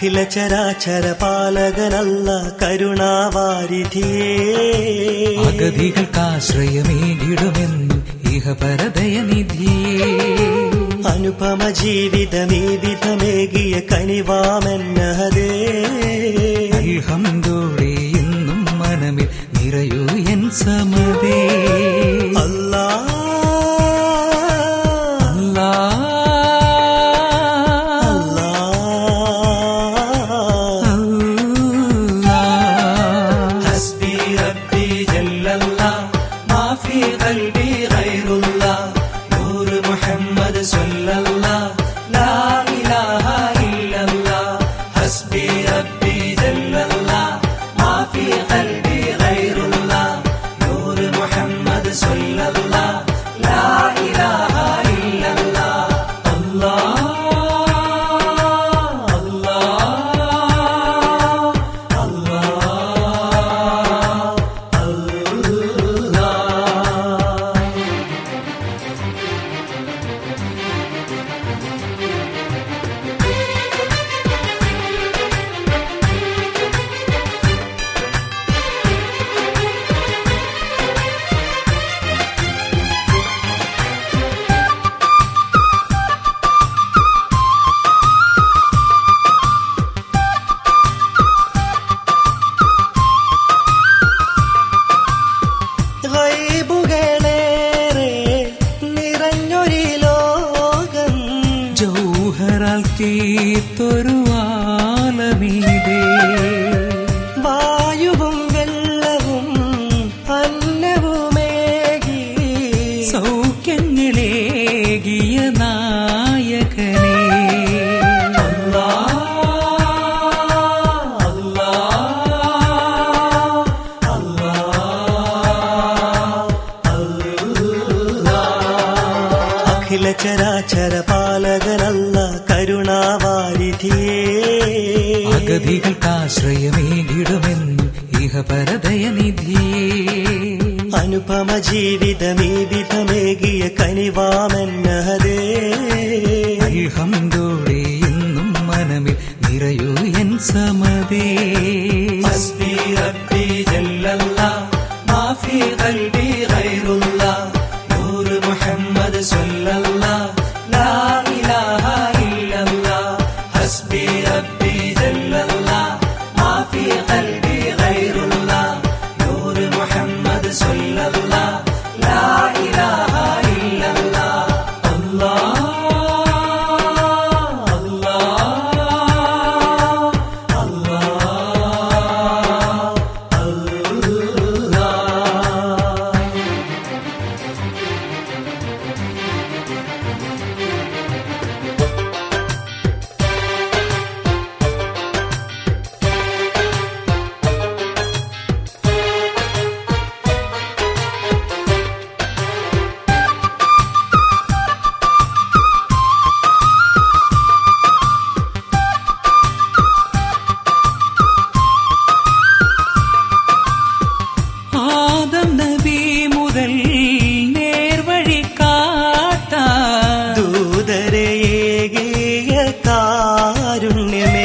അഖില ചരാചര പാലകനല്ല കരുണാവാരിധിയേ, അഗതികൾക്കാശ്രയമേകിടുമെന്നും ഇഹപരദയനിധിയേ, അനുപമ ജീവിതമീ വിധമേകിയ കനിവാമെന്നഹദേ, അൽഹംദോടെ എന്നും മനമിൽ നിറയൂ എൻ സമദേ. അല്ലാ തീർത്തൊരു ആലമീതേ, വായുവും വെള്ളവും അന്നവുമേകി സൗഖ്യങ്ങളേകിയ നായകനേ, അഖില ചരാചര പാലകനല്ല കരുണാവാരിധിയേ, അഗതികൾക്കാശ്രയമേകിടുമെന്നും ഇഹപരദയനിധിയേ, അനുപമ ജീവിതമീ വിധമേകിയ കനിവാമെന്നഹദേ, അൽഹംദോടെ എന്നും മനമിൽ നിറയൂ എൻ സമദേ. ഹസ്ബി റബ്ബി ജല്ലല്ലാഹ് മാ ഫീ ഖൽബി ഗൈറുല്ലാഹ് നൂർ മുഹമ്മദ് സ്വല്ലല്ലാഹ് ലാ ഇലാഹ ഇല്ലല്ലാഹ്. ഹസ്ബി റബ്ബി ജല്ലല്ലാഹ് മാ ഫീ ഖൽബി ഗൈറുല്ലാഹ് നൂർ മുഹമ്മദ് സ്വല്ലല്ലാഹ് ലാ ഇലാഹ ഇല്ലല്ലാഹ്. അല്ലാഹ് കാരുണ്യമേ,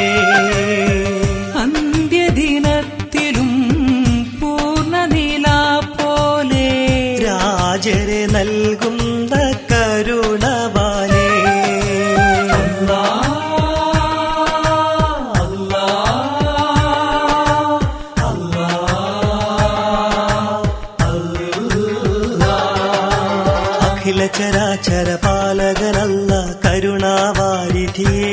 അന്ത്യദിനത്തിലും പൂർണ്ണനിലാ പോലെ രാജരെ നൽകുന്ന കരുണവാനേ, അഖില ചരാചര പാലകനല്ല കരുണാവാരിധിയേ,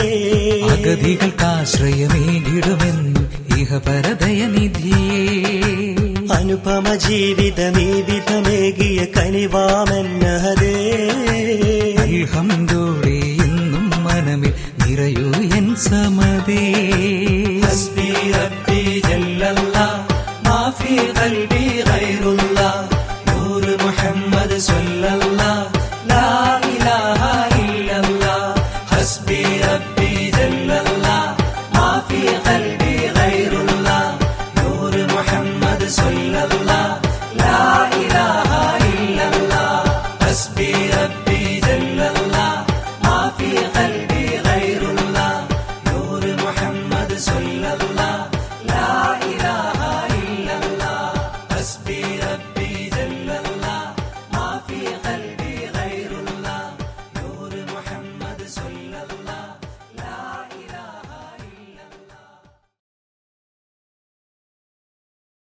അഗതികൾക്കാശ്രയമേകിടുമെന്നും ഇഹപരദയനിധിയേ, അനുപമ ജീവിതമീ വിധമേകിയ കനിവാമെന്നഹദേ, അൽഹംദോടെ എന്നും മനമിൽ നിറയൂ എൻ സമദേ. ഹസ്ബി റബ്ബി ജല്ലല്ലാഹ് മാ ഫീ ഖൽബി